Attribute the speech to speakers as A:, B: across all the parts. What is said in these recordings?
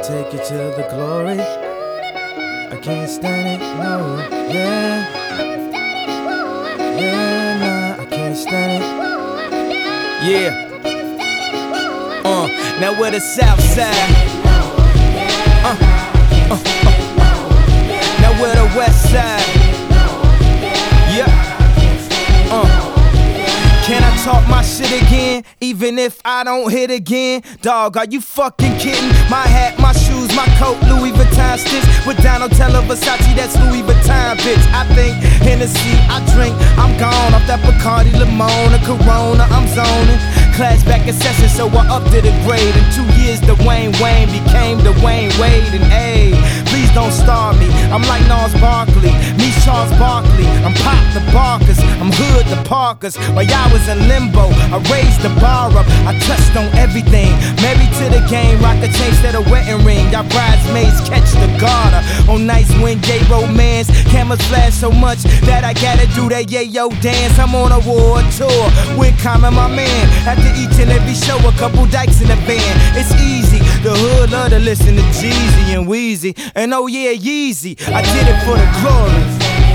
A: take you to the glory. I can't stand it, no, yeah. Yeah, nah, I can't stand it. Yeah. Now we're the South Side. Now we're the West Side. Yeah. Can I talk my shit again, even if I don't hit again? Dog, are you fucking kidding? My hat, my shoes, my coat, Louis Vuitton stitch with Donatella Versace, that's Louis Vuitton, bitch. I think Hennessy, I drink, I'm gone off that Bacardi, Limona, Corona, I'm zoning. Class back in session, so I upped it a grade. In 2 years, Dwayne Wayne became Dwayne Wade. And ayy, please don't starve me. I'm like Nas Barkley, me Charles Barkley. I'm Pop the Barkers, I'm Hood the Parkers. While y'all was in limbo, I raised the bar up. I touched on everything. Married to the game, rock a chain instead of wedding ring. Y'all bridesmaids catch the garter. On nights when gay romance cameras flash so much that I gotta do that yayo dance. I'm on a world tour with Common, my man. After each and every show, a couple dykes in the van. It's easy, the hood love to listen to Jeezy and Weezy. And oh yeah, Yeezy, I did it for the glory.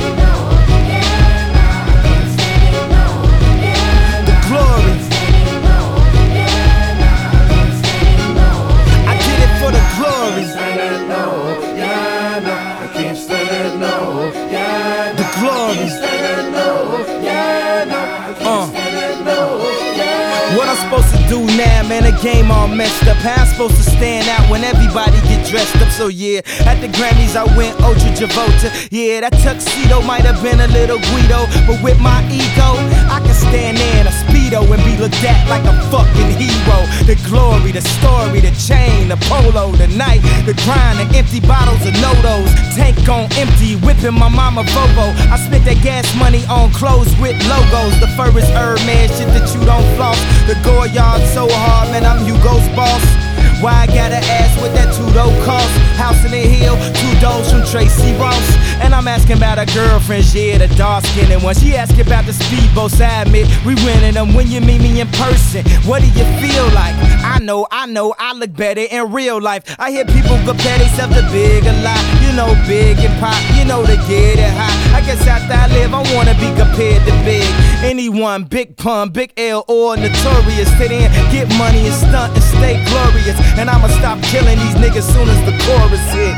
A: The glory. I did it for the glory. The glory. What I'm supposed to do now, man, the game all messed up. How I'm supposed to stand out when everybody get dressed up? So yeah, at the Grammys I went Ultra Travolta. Yeah, that tuxedo might have been a little Guido, but with my ego, I can stand there in a Speedo and be looked at like a fucking hero. The glory, the story, the chain, the polo, the night, the grind, the empty bottles of No-Dos. Tank on empty, whipping my mama Volvo. I spent that gas money on clothes with logos. The fur is Hermes, shit that you don't floss. The Goyard so hard, man, I'm Hugo's boss. Why I gotta ask what that $2 cost? House in the hill, $2 from Tracy Ross. And I'm asking about her girlfriend, yeah, the dark-skinned one. She asking about the speedboats, I admit we winning them. When you meet me in person, what do you feel like? I know, I look better in real life. I hear people compare themselves to Big a lot. You know, Big and Pop, you know they get it hot. I guess after I live, I wanna be compared to Big. Anyone, Big Pun, Big L, or Notorious. Sit in, get money and stunt and stay glorious. And I'ma stop killing these niggas soon as the chorus hit.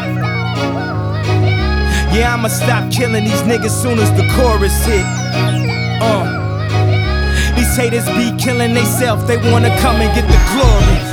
A: Yeah, I'ma stop killing these niggas soon as the chorus hit. These haters be killing theyself, they wanna come and get the glory.